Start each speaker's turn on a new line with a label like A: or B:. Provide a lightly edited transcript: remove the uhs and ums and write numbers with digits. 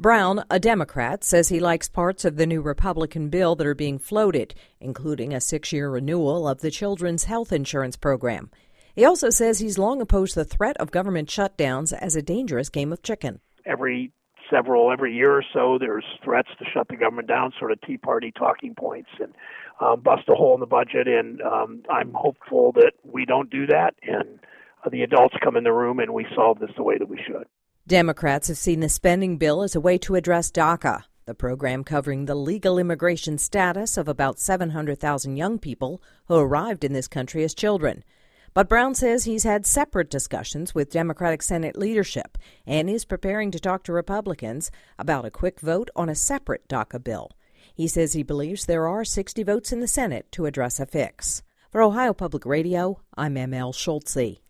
A: Brown, a Democrat, says he likes parts of the new Republican bill that are being floated, including a 6-year renewal of the Children's Health Insurance Program. He also says he's long opposed the threat of government shutdowns as a dangerous game of chicken.
B: Every year or so, there's threats to shut the government down, sort of Tea Party talking points, and bust a hole in the budget. And I'm hopeful that we don't do that, and the adults come in the room and we solve this the way that we should.
A: Democrats have seen the spending bill as a way to address DACA, the program covering the legal immigration status of about 700,000 young people who arrived in this country as children. But Brown says he's had separate discussions with Democratic Senate leadership and is preparing to talk to Republicans about a quick vote on a separate DACA bill. He says he believes there are 60 votes in the Senate to address a fix. For Ohio Public Radio, I'm ML Schultze.